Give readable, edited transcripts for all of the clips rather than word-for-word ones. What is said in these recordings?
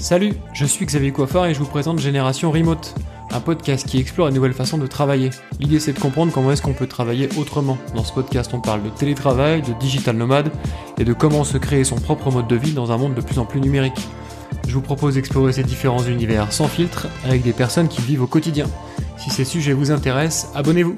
Salut, je suis Xavier Coiffard et je vous présente Génération Remote, un podcast qui explore une nouvelle façon de travailler. L'idée c'est de comprendre comment est-ce qu'on peut travailler autrement. Dans ce podcast on parle de télétravail, de digital nomade et de comment se créer son propre mode de vie dans un monde de plus en plus numérique. Je vous propose d'explorer ces différents univers sans filtre avec des personnes qui vivent au quotidien. Si ces sujets vous intéressent, abonnez-vous.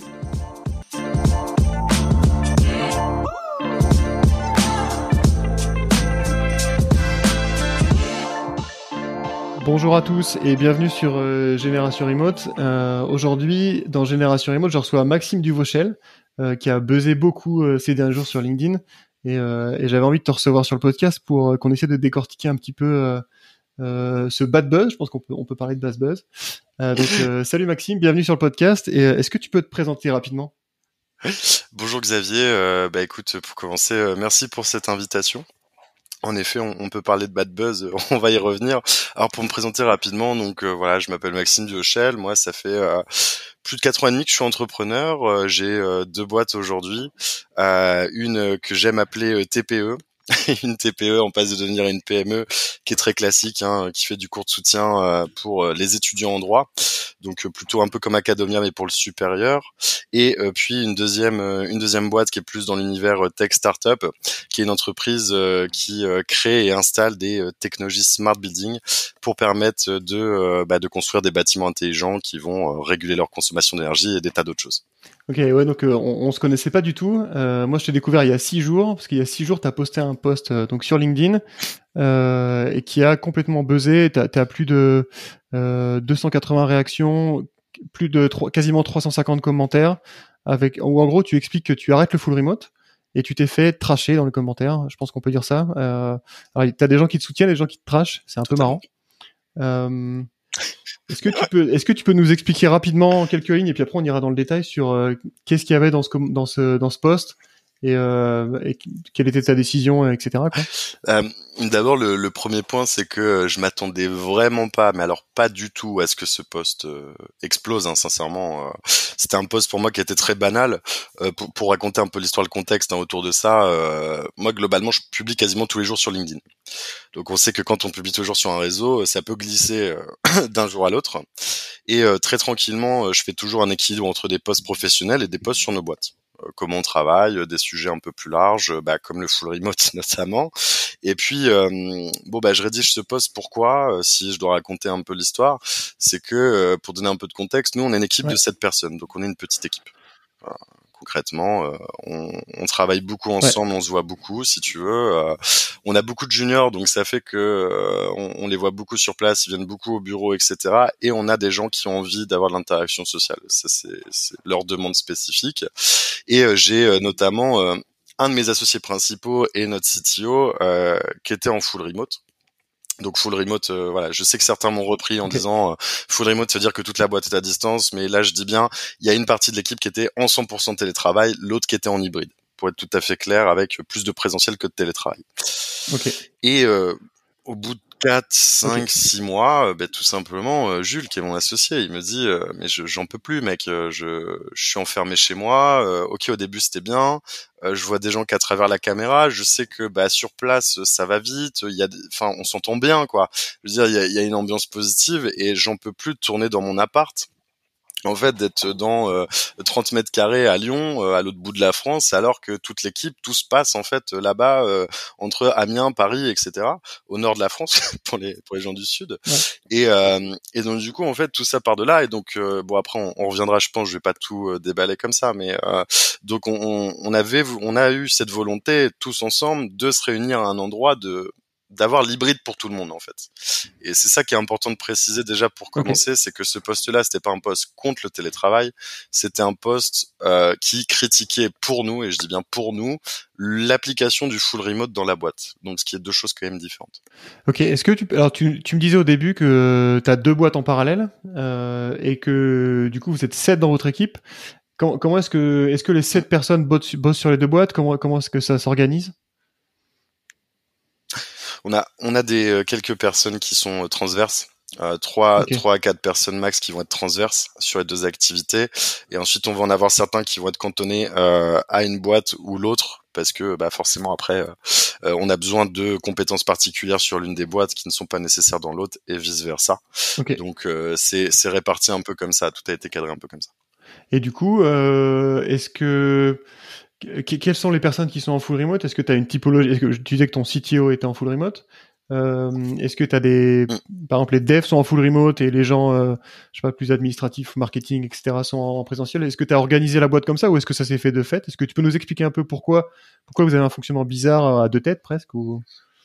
Bonjour à tous et bienvenue sur Génération Remote. Aujourd'hui, dans Génération Remote, je reçois Maxime Duvauchel qui a buzzé beaucoup ces derniers jours sur LinkedIn et j'avais envie de te recevoir sur le podcast pour qu'on essaie de décortiquer un petit peu ce bad buzz. Je pense qu'on peut parler de bad buzz. Salut Maxime, bienvenue sur le podcast. Et est-ce que tu peux te présenter rapidement ? Bonjour Xavier, écoute, pour commencer, merci pour cette invitation. En effet, on peut parler de bad buzz, on va y revenir. Alors pour me présenter rapidement, voilà, je m'appelle Maxime Duvauchel. Moi, ça fait plus de 4 ans et demi que je suis entrepreneur. J'ai 2 boîtes aujourd'hui, une que j'aime appeler TPE. Une TPE en passe de devenir une PME qui est très classique, qui fait du cours de soutien pour les étudiants en droit, donc plutôt un peu comme Academia mais pour le supérieur. Et puis une deuxième boîte qui est plus dans l'univers tech startup, qui est une entreprise qui crée et installe des technologies smart building pour permettre de construire des bâtiments intelligents qui vont réguler leur consommation d'énergie et des tas d'autres choses. Ok, ouais, donc on se connaissait pas du tout. Moi, je t'ai découvert il y a 6 jours, parce qu'il y a 6 jours, t'as posté un post donc sur LinkedIn et qui a complètement buzzé. T'as plus de 280 réactions, quasiment 350 commentaires, où en gros tu expliques que tu arrêtes le full remote et tu t'es fait trasher dans les commentaires. Je pense qu'on peut dire ça. Alors, t'as des gens qui te soutiennent, des gens qui te trashent. C'est un peu marrant. Est-ce que tu peux nous expliquer rapidement en quelques lignes et puis après on ira dans le détail sur qu'est-ce qu'il y avait dans ce post et quelle était ta décision, etc. quoi. D'abord, le premier point, c'est que je m'attendais vraiment pas, mais alors pas du tout, à ce que ce post explose. Sincèrement, c'était un post pour moi qui était très banal. Pour raconter un peu l'histoire, le contexte autour de ça, moi globalement, je publie quasiment tous les jours sur LinkedIn. Donc on sait que quand on publie toujours sur un réseau, ça peut glisser d'un jour à l'autre. Et très tranquillement, je fais toujours un équilibre entre des posts professionnels et des posts sur nos boîtes. Comment on travaille, des sujets un peu plus larges, comme le full remote notamment. Et puis, je rédige ce post. Pourquoi si je dois raconter un peu l'histoire, c'est que, pour donner un peu de contexte, nous, on est une équipe de 7 personnes, donc on est une petite équipe. Voilà. Concrètement, on travaille beaucoup ensemble, on se voit beaucoup, si tu veux. On a beaucoup de juniors, donc ça fait que on les voit beaucoup sur place, ils viennent beaucoup au bureau, etc. Et on a des gens qui ont envie d'avoir de l'interaction sociale. Ça, c'est leur demande spécifique. Et j'ai notamment un de mes associés principaux et notre CTO qui était en full remote. Donc full remote, voilà, je sais que certains m'ont repris en disant full remote, ça veut dire que toute la boîte est à distance, mais là je dis bien, il y a une partie de l'équipe qui était en 100% télétravail, l'autre qui était en hybride, pour être tout à fait clair, avec plus de présentiel que de télétravail. Et au bout de 4, 5, 6 mois, tout simplement, Jules, qui est mon associé, il me dit mais j'en peux plus, mec, je suis enfermé chez moi. Ok, au début c'était bien, je vois des gens qu'à travers la caméra, je sais que sur place ça va vite, on s'entend bien, quoi. Je veux dire, il y a une ambiance positive et j'en peux plus de tourner dans mon appart. En fait, d'être dans 30 mètres carrés à Lyon, à l'autre bout de la France, alors que toute l'équipe, tout se passe en fait là-bas entre Amiens, Paris, etc. au nord de la France pour les gens du sud. Ouais. Et donc du coup, en fait, tout ça part de là. Et donc après, on reviendra. Je pense, je vais pas tout déballer comme ça, mais donc on a eu cette volonté tous ensemble de se réunir à un endroit d'avoir l'hybride pour tout le monde en fait. Et c'est ça qui est important de préciser déjà pour commencer, c'est que ce poste-là, c'était pas un poste contre le télétravail, c'était un poste qui critiquait pour nous, et je dis bien pour nous, l'application du full remote dans la boîte. Donc ce qui est 2 choses quand même différentes. Ok, est-ce que tu me disais au début que tu as 2 boîtes en parallèle et que du coup vous êtes 7 dans votre équipe. Comment est-ce que les 7 personnes bossent sur les 2 boîtes ? Comment est-ce que ça s'organise ? On a quelques personnes qui sont transverses. 3 à 4 personnes max qui vont être transverses sur les 2 activités, et ensuite on va en avoir certains qui vont être cantonnés à une boîte ou l'autre, parce que forcément après on a besoin de compétences particulières sur l'une des boîtes qui ne sont pas nécessaires dans l'autre et vice versa. Ok. Donc c'est réparti un peu comme ça, tout a été cadré un peu comme ça. Et du coup, est-ce que quelles sont les personnes qui sont en full remote? Est-ce que tu as une typologie? Est-ce que tu disais que ton CTO était en full remote? Est-ce que tu as par exemple, les devs sont en full remote et les gens, je sais pas, plus administratifs, marketing, etc., sont en présentiel? Est-ce que tu as organisé la boîte comme ça ou est-ce que ça s'est fait de fait? Est-ce que tu peux nous expliquer un peu pourquoi vous avez un fonctionnement bizarre à deux têtes presque ou...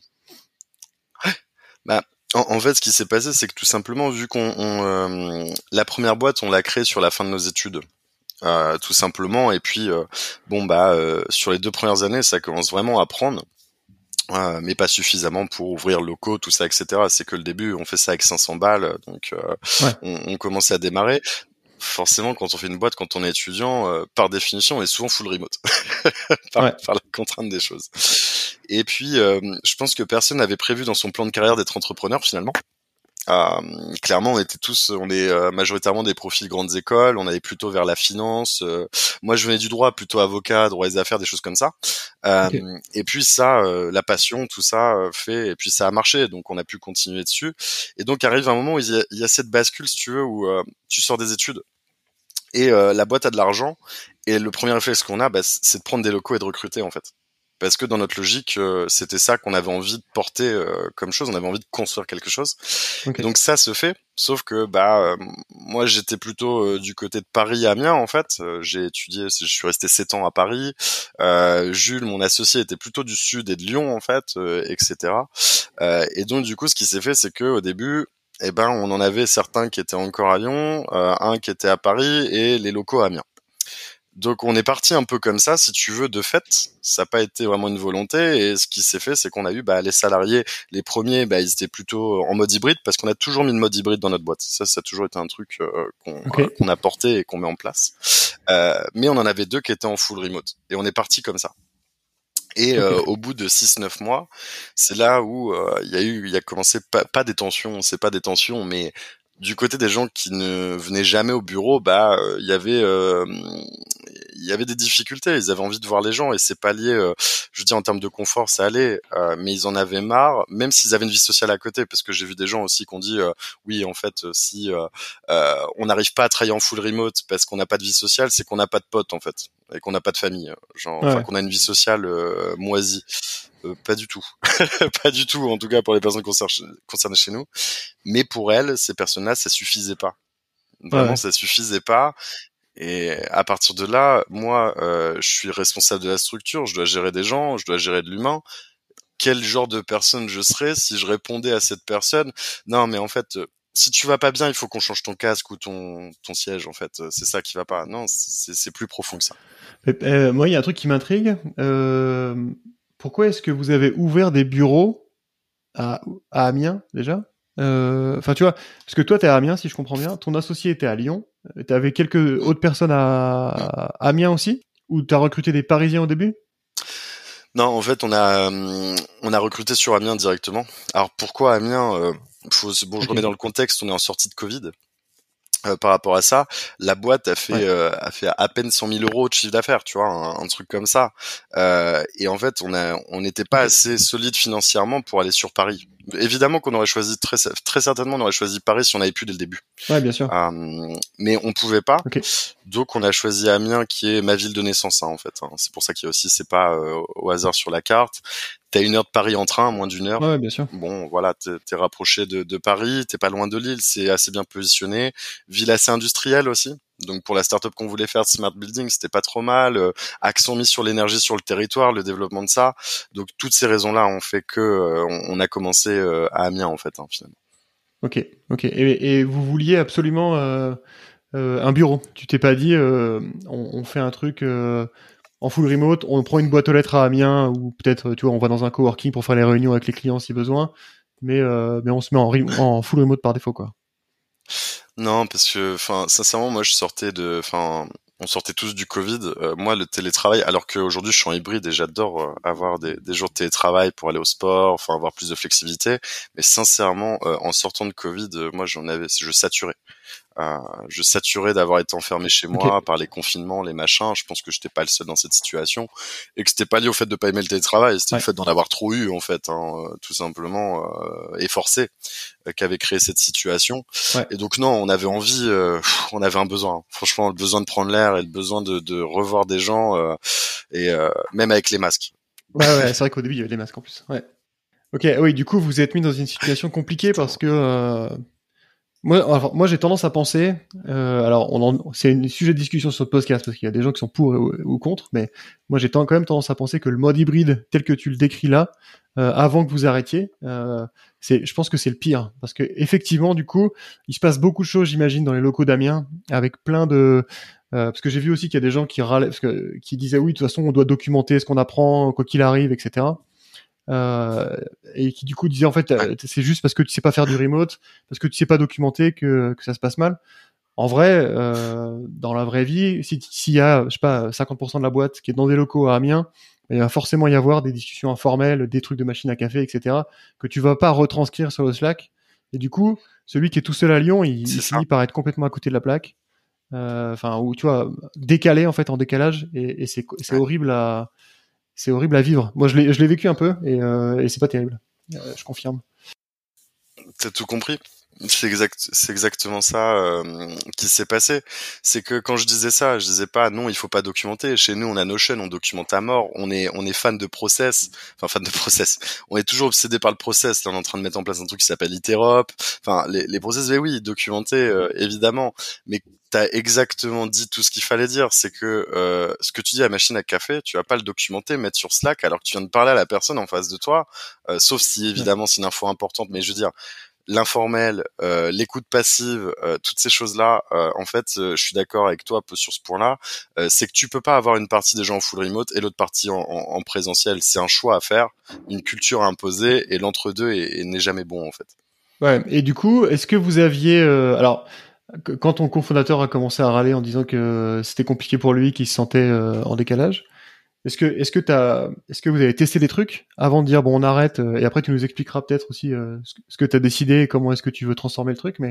Bah, en fait, ce qui s'est passé, c'est que tout simplement, vu la première boîte, on l'a créée sur la fin de nos études. Tout simplement, et puis sur les 2 premières années, ça commence vraiment à prendre, mais pas suffisamment pour ouvrir le locaux, tout ça, etc. C'est que le début, on fait ça avec 500 balles, donc Ouais. on commence à démarrer. Forcément, quand on fait une boîte, quand on est étudiant, par définition, on est souvent full remote Ouais. par la contrainte des choses. Et puis, je pense que personne n'avait prévu dans son plan de carrière d'être entrepreneur finalement. Clairement, on est majoritairement des profils grandes écoles, on allait plutôt vers la finance. Moi, je venais du droit, plutôt avocat, droit des affaires, des choses comme ça. Ok. Et puis ça, la passion, tout ça fait, et puis ça a marché, donc on a pu continuer dessus. Et donc arrive un moment où il y a cette bascule, si tu veux, où tu sors des études et la boîte a de l'argent, et le premier réflexe qu'on a, c'est de prendre des locaux et de recruter en fait. Parce que dans notre logique, c'était ça qu'on avait envie de porter comme chose, on avait envie de construire quelque chose. Ok. Et donc ça se fait, sauf que moi j'étais plutôt du côté de Paris, Amiens en fait. J'ai étudié, je suis resté 7 ans à Paris. Jules, mon associé, était plutôt du sud et de Lyon en fait, etc. Et donc du coup, ce qui s'est fait, c'est que au début, on en avait certains qui étaient encore à Lyon, un qui était à Paris et les locaux à Amiens. Donc on est parti un peu comme ça, si tu veux, de fait. Ça n'a pas été vraiment une volonté. Et ce qui s'est fait, c'est qu'on a eu les salariés, les premiers, ils étaient plutôt en mode hybride, parce qu'on a toujours mis le mode hybride dans notre boîte. Ça a toujours été un truc Ok. qu'on a porté et qu'on met en place. Mais on en avait 2 qui étaient en full remote. Et on est parti comme ça. Et Ok. au bout de 6-9 mois, c'est là où il y a commencé pas des tensions, c'est pas des tensions, mais du côté des gens qui ne venaient jamais au bureau, il y avait des difficultés. Ils avaient envie de voir les gens, et c'est pas lié. Je veux dire, en termes de confort, ça allait, mais ils en avaient marre, même s'ils avaient une vie sociale à côté. Parce que j'ai vu des gens aussi qui ont dit oui, en fait, si on n'arrive pas à travailler en full remote parce qu'on n'a pas de vie sociale, c'est qu'on n'a pas de potes en fait, et qu'on n'a pas de famille, enfin Ouais. qu'on a une vie sociale moisie. Pas du tout, pas du tout. En tout cas pour les personnes concernées chez nous. Mais pour elles, ces personnes-là, ça suffisait pas. Vraiment, Ouais. ça suffisait pas. Et à partir de là, moi, je suis responsable de la structure. Je dois gérer des gens, je dois gérer de l'humain. Quel genre de personne je serais si je répondais à cette personne? Non, mais en fait, si tu vas pas bien, il faut qu'on change ton casque ou ton siège. En fait, c'est ça qui va pas. Non, c'est plus profond que ça. Moi, il y a un truc qui m'intrigue. Pourquoi est-ce que vous avez ouvert des bureaux à Amiens déjà? Enfin, tu vois, parce que toi, t'es à Amiens, si je comprends bien. Ton associé était à Lyon. T'avais quelques Mm, autres personnes mm. à Amiens aussi? Ou t'as recruté des Parisiens au début? Non, en fait, on a recruté sur Amiens directement. Alors pourquoi Amiens? Je Ok. remets dans le contexte. On est en sortie de Covid. Par rapport à ça, la boîte Ouais. a fait à peine 100 000 euros de chiffre d'affaires, tu vois, un truc comme ça. Et en fait, on n'était pas Ok. assez solide financièrement pour aller sur Paris. Évidemment qu'on aurait choisi très certainement, on aurait choisi Paris si on avait pu dès le début. Ouais, bien sûr. Mais on pouvait pas. Ok. Donc on a choisi Amiens, qui est ma ville de naissance, hein, en fait. Hein. C'est pour ça qu'il y a aussi, c'est pas au hasard sur la carte. T'as 1 heure de Paris en train, moins d'1 heure. Ouais, bien sûr. Bon, voilà, t'es rapproché de Paris, t'es pas loin de Lille, c'est assez bien positionné. Ville assez industrielle aussi. Donc pour la startup qu'on voulait faire de smart building, c'était pas trop mal. Accent mis sur l'énergie sur le territoire, le développement de ça. Donc toutes ces raisons-là ont fait que on a commencé à Amiens en fait, hein, finalement. Ok. Ok. Et vous vouliez absolument un bureau. Tu t'es pas dit, on fait un truc en full remote, on prend une boîte aux lettres à Amiens ou peut-être, tu vois, on va dans un coworking pour faire les réunions avec les clients si besoin, mais on se met en full remote par défaut, quoi. Non, parce que, enfin, sincèrement, moi, on sortait tous du Covid. Moi, le télétravail, alors qu'aujourd'hui, je suis en hybride et j'adore avoir des jours de télétravail pour aller au sport, enfin, avoir plus de flexibilité. Mais sincèrement, en sortant de Covid, moi, je saturais. Je saturais d'avoir été enfermé chez Ok. moi par les confinements, les machins. Je pense que j'étais pas le seul dans cette situation et que c'était pas lié au fait de pas aimer le télétravail, c'était le Ouais. fait d'en avoir trop eu en fait, tout simplement, et forcé, qu'avait créé cette situation. Ouais. Et donc non, on avait un besoin. Franchement, le besoin de prendre l'air et le besoin de revoir des gens, même avec les masques. Ouais, c'est vrai qu'au début, il y avait les masques en plus. Ouais. Ok, oui, du coup, vous vous êtes mis dans une situation compliquée parce que moi, j'ai tendance à penser, alors c'est un sujet de discussion sur le podcast parce qu'il y a des gens qui sont pour ou contre, mais moi j'ai quand même tendance à penser que le mode hybride tel que tu le décris là, avant que vous arrêtiez, je pense que c'est le pire parce que effectivement, du coup, il se passe beaucoup de choses, j'imagine, dans les locaux d'Amiens, avec plein de parce que j'ai vu aussi qu'il y a des gens qui râlaient, qui disaient oui, de toute façon, on doit documenter ce qu'on apprend quoi qu'il arrive, etc. Euh, et qui du coup disait en fait Ouais, c'est juste parce que tu sais pas faire du remote, parce que tu sais pas documenter que ça se passe mal. En vrai, dans la vraie vie, s'il y a, je sais pas, 50% de la boîte qui est dans des locaux à Amiens, il va forcément y avoir des discussions informelles, des trucs de machine à café, etc., que tu vas pas retranscrire sur le Slack. Et du coup, celui qui est tout seul à Lyon, il c'est ça. finit par être complètement à côté de la plaque. Enfin, ou tu vois, décalé en fait en décalage, et c'est Ouais. horrible à vivre. Moi, je l'ai vécu un peu et c'est pas terrible. Je confirme. T'as tout compris. C'est exactement ça qui s'est passé. C'est que quand je disais ça, je disais pas non, il faut pas documenter. Chez nous, on a Notion, on documente à mort. On est fan de process, enfin fan de process. On est toujours obsédé par le process. Là, on est en train de mettre en place un truc qui s'appelle Iterop. Enfin, les process, mais oui, documenter évidemment. Mais t'as exactement dit tout ce qu'il fallait dire. C'est que ce que tu dis à machine à café, tu vas pas le documenter, mettre sur Slack alors que tu viens de parler à la personne en face de toi. Sauf si Ouais. évidemment c'est une info importante. Mais je veux dire l'informel, l'écoute passive, toutes ces choses-là, en fait, je suis d'accord avec toi un peu sur ce point-là. C'est que tu peux pas avoir une partie des gens en full remote et l'autre partie en présentiel. C'est un choix à faire, une culture à imposer, et l'entre-deux n'est jamais bon en fait. Ouais. Et du coup, est-ce que vous aviez, alors, quand ton cofondateur a commencé à râler en disant que c'était compliqué pour lui, qu'il se sentait en décalage, est-ce que vous avez testé des trucs avant de dire bon on arrête et après tu nous expliqueras peut-être aussi ce que tu as décidé et comment est-ce que tu veux transformer le truc, mais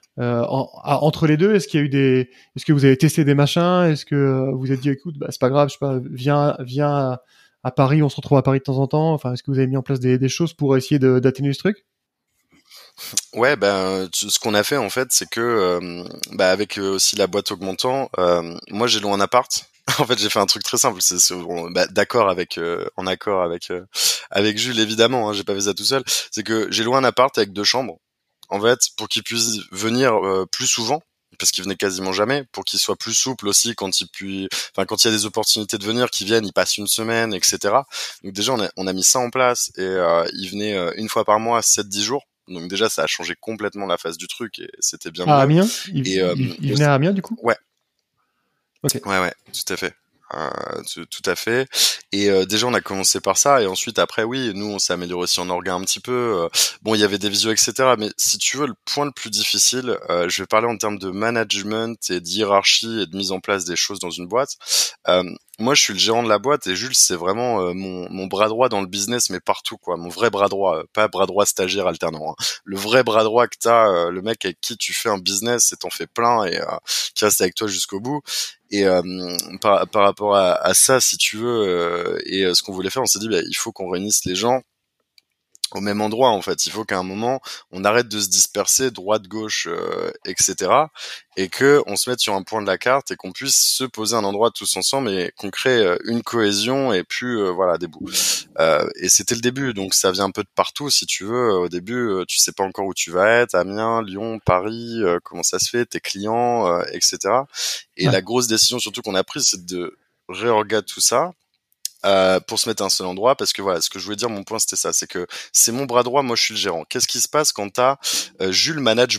entre les deux, est-ce que vous avez testé des machins, est-ce que vous vous êtes dit écoute bah c'est pas grave, je sais pas, viens à Paris, on se retrouve à Paris de temps en temps, enfin est-ce que vous avez mis en place des choses pour essayer d'atténuer ce truc? Ouais, ben ce qu'on a fait en fait, c'est que avec aussi la boîte augmentant, moi j'ai loué un appart. En fait, j'ai fait un truc très simple, d'accord avec en accord avec Jules évidemment, hein, j'ai pas fait ça tout seul. C'est que j'ai loué un appart avec 2 chambres, en fait, pour qu'il puisse venir plus souvent, parce qu'il venait quasiment jamais, pour qu'il soit plus souple aussi quand il y a des opportunités de venir, qu'il vienne, il passe une semaine, etc. Donc déjà on a mis ça en place et il venait une fois par mois, 7-10 jours. Donc déjà ça a changé complètement la face du truc et c'était bien À mieux. Amiens, Et il venait à Amiens du coup? ouais, Ok. ouais, tout à fait. Tout à fait. Et déjà on a commencé par ça et ensuite après oui nous on s'est amélioré aussi en orga un petit peu. Bon il y avait des visios etc. Mais si tu veux le point le plus difficile, je vais parler en termes de management et de hiérarchie et de mise en place des choses dans une boîte. Euh, Moi je suis le gérant de la boîte et Jules c'est vraiment mon bras droit dans le business mais partout quoi. Mon vrai bras droit, pas bras droit stagiaire alternant. Hein. Le vrai bras droit que t'as, le mec avec qui tu fais un business et t'en fais plein et qui reste avec toi jusqu'au bout. Et par rapport à ça, si tu veux, ce qu'on voulait faire, on s'est dit, bah, il faut qu'on réunisse les gens au même endroit en fait. Il faut qu'à un moment on arrête de se disperser droite gauche etc. et que on se mette sur un point de la carte et qu'on puisse se poser un endroit tous ensemble et qu'on crée une cohésion et puis voilà des bouts. Et c'était le début donc ça vient un peu de partout si tu veux. Au début tu sais pas encore où tu vas être, Amiens, Lyon, Paris, comment ça se fait, tes clients etc. Et Ouais. la grosse décision surtout qu'on a prise c'est de réorganiser tout ça pour se mettre à un seul endroit parce que voilà ce que je voulais dire mon point c'était ça c'est que c'est mon bras droit moi je suis le gérant qu'est-ce qui se passe quand t'as Jules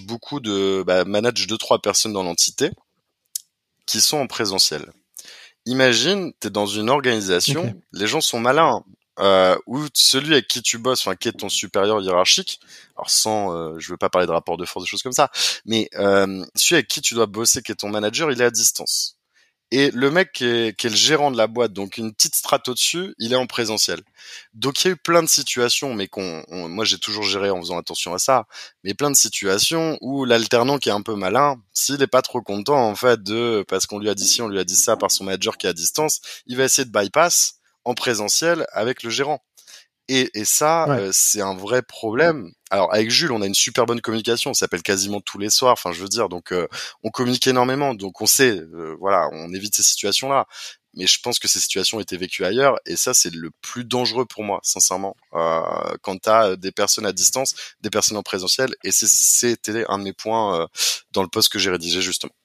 manage 2-3 personnes dans l'entité qui sont en présentiel imagine t'es dans une Ok. organisation les gens sont malins où celui avec qui tu bosses enfin qui est ton supérieur hiérarchique alors sans je veux pas parler de rapport de force des choses comme ça mais celui avec qui tu dois bosser qui est ton manager il est à distance Et le mec qui est le gérant de la boîte, donc une petite strate au-dessus, il est en présentiel. Donc il y a eu plein de situations, mais moi j'ai toujours géré en faisant attention à ça, mais plein de situations où l'alternant qui est un peu malin, s'il est pas trop content en fait parce qu'on lui a dit ci, on lui a dit ça par son manager qui est à distance, il va essayer de bypass en présentiel avec le gérant. Et ça, Ouais. c'est un vrai problème. Alors avec Jules, on a une super bonne communication, on s'appelle quasiment tous les soirs, enfin je veux dire, donc on communique énormément, donc on sait, voilà, on évite ces situations-là. Mais je pense que ces situations étaient vécues ailleurs, et ça c'est le plus dangereux pour moi, sincèrement, quand t'as des personnes à distance, des personnes en présentiel, et c'était un de mes points dans le post que j'ai rédigé justement.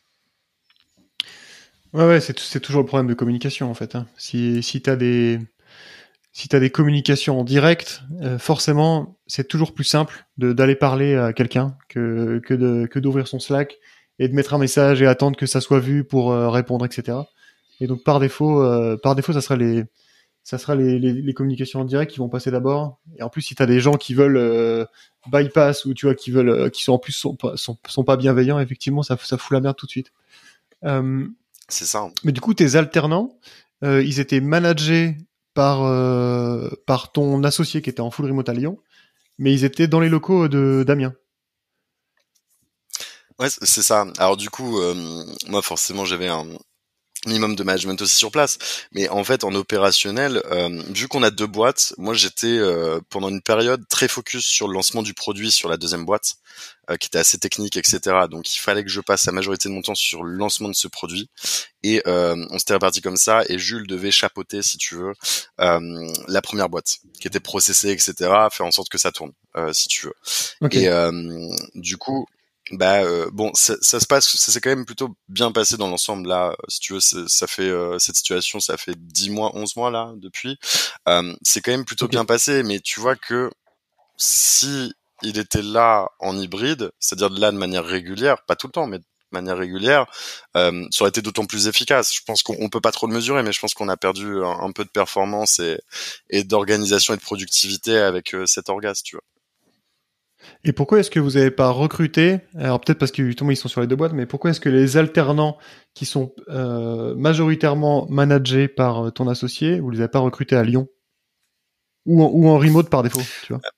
Ouais, c'est toujours le problème de communication en fait. Hein. Si t'as des communications en direct, forcément, c'est toujours plus simple d'aller parler à quelqu'un que d'ouvrir son Slack et de mettre un message et attendre que ça soit vu pour répondre, etc. Et donc par défaut, ça sera les communications en direct qui vont passer d'abord. Et en plus, si t'as des gens qui veulent bypass ou tu vois qui sont en plus sont pas bienveillants, effectivement, ça fout la merde tout de suite. C'est ça. Hein. Mais du coup, tes alternants, ils étaient managés par ton associé qui était en full remote à Lyon, mais ils étaient dans les locaux de d'Amiens. Ouais, c'est ça. Alors du coup, moi forcément j'avais un minimum de management aussi sur place, mais en fait en opérationnel, vu qu'on a deux boîtes, moi j'étais pendant une période très focus sur le lancement du produit sur la deuxième boîte, qui était assez technique, etc. Donc il fallait que je passe la majorité de mon temps sur le lancement de ce produit, et on s'était réparti comme ça, et Jules devait chapeauter, si tu veux, la première boîte, qui était processée, etc., faire en sorte que ça tourne, si tu veux. Ok. Et du coup, bon, ça se passe, ça s'est quand même plutôt bien passé dans l'ensemble là. Si tu veux, ça fait cette situation, ça fait 10 mois, 11 mois là depuis. C'est quand même plutôt Ok. bien passé, mais tu vois que si il était là en hybride, c'est-à-dire là de manière régulière, pas tout le temps, mais de manière régulière, ça aurait été d'autant plus efficace. Je pense qu'on peut pas trop le mesurer, mais je pense qu'on a perdu un peu de performance et d'organisation et de productivité avec cet orga, si tu vois. Et pourquoi est-ce que vous n'avez pas recruté, alors peut-être parce que justement ils sont sur les deux boîtes, mais pourquoi est-ce que les alternants qui sont majoritairement managés par ton associé, vous les avez pas recrutés à Lyon ou en remote par défaut, tu vois?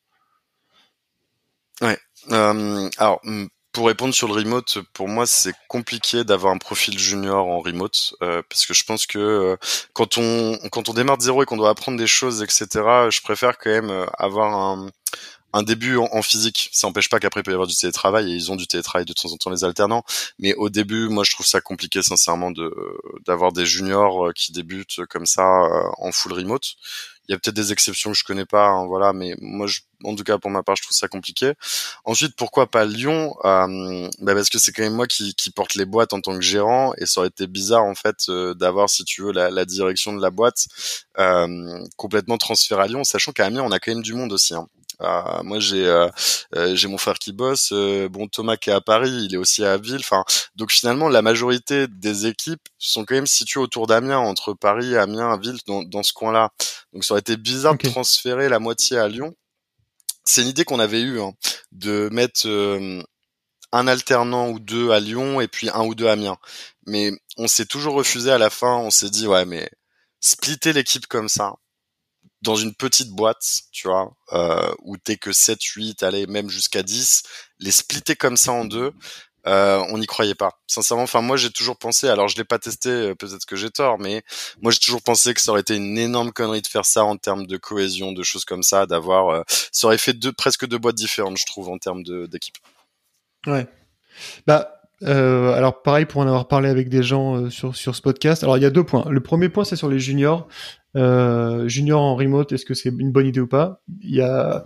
Ouais. Alors, pour répondre sur le remote, pour moi, c'est compliqué d'avoir un profil junior en remote, parce que je pense que quand on démarre de zéro et qu'on doit apprendre des choses, etc., je préfère quand même avoir un début en physique. Ça n'empêche pas qu'après il peut y avoir du télétravail, et ils ont du télétravail de temps en temps les alternants. Mais au début, moi, je trouve ça compliqué, sincèrement, d'avoir des juniors qui débutent comme ça en full remote. Il y a peut-être des exceptions que je connais pas, hein, voilà, mais moi, en tout cas pour ma part, je trouve ça compliqué. Ensuite, pourquoi pas Lyon? Parce que c'est quand même moi qui porte les boîtes en tant que gérant, et ça aurait été bizarre en fait d'avoir, si tu veux, la direction de la boîte complètement transférée à Lyon, sachant qu'à Amiens, on a quand même du monde aussi. Hein. Moi j'ai mon frère qui bosse, bon Thomas qui est à Paris, il est aussi à Ville, enfin donc finalement la majorité des équipes sont quand même situées autour d'Amiens, entre Paris, Amiens, Ville, dans ce coin-là. Donc ça aurait été bizarre de Ok. transférer la moitié à Lyon. C'est une idée qu'on avait eue, hein, de mettre un alternant ou deux à Lyon et puis un ou deux à Amiens. Mais on s'est toujours refusé à la fin, on s'est dit ouais mais splitter l'équipe comme ça dans une petite boîte, tu vois, où t'es que 7, 8, allez, même jusqu'à 10, les splitter comme ça en deux, on n'y croyait pas. Sincèrement, enfin, moi, j'ai toujours pensé, alors je l'ai pas testé, peut-être que j'ai tort, mais moi, j'ai toujours pensé que ça aurait été une énorme connerie de faire ça en termes de cohésion, de choses comme ça, ça aurait fait presque deux boîtes différentes, je trouve, en termes d'équipe. Ouais. Bah, alors pareil pour en avoir parlé avec des gens sur ce podcast. Alors il y a deux points. Le premier point c'est sur les juniors. Juniors en remote, est-ce que c'est une bonne idée ou pas? Il y a